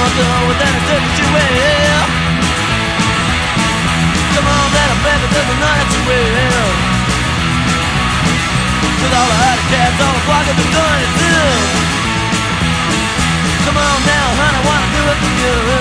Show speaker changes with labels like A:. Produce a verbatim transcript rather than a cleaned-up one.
A: do it, then I said that you will. Come on, little baby, there's a night you will. With all the other cats, all the flock of the doing it too. Come on now, honey, I wanna do it for you.